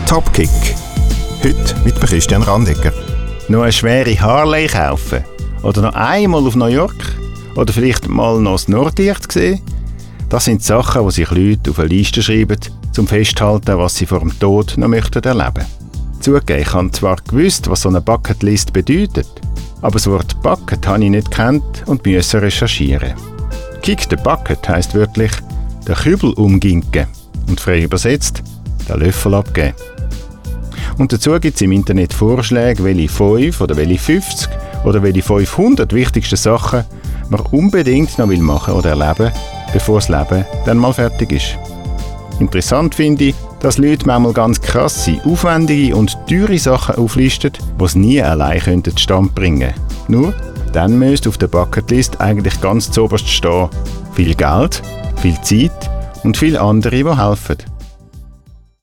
Topkick. Heute mit Christian Randegger. Noch eine schwere Harley kaufen? Oder noch einmal auf New York? Oder vielleicht mal noch das Nordlicht sehen? Das sind Sachen, die sich Leute auf eine Liste schreiben, um festzuhalten, was sie vor dem Tod noch möchten erleben. Zugegeben, ich habe zwar gewusst, was so eine Bucketlist bedeutet, aber das Wort Bucket habe ich nicht gekannt und musste recherchieren. Kick the Bucket heisst wörtlich den Kübel umginken und frei übersetzt den Löffel abgeben. Und dazu gibt es im Internet Vorschläge, welche 5 oder welche 50 oder welche 500 wichtigsten Sachen man unbedingt noch machen oder erleben, bevor das Leben dann mal fertig ist. Interessant finde ich, dass Leute manchmal ganz krasse, aufwendige und teure Sachen auflisten, die sie nie allein zustande bringen könnten. Nur, dann müsste auf der Bucketlist eigentlich ganz zuoberst stehen: viel Geld, viel Zeit und viele andere, die helfen.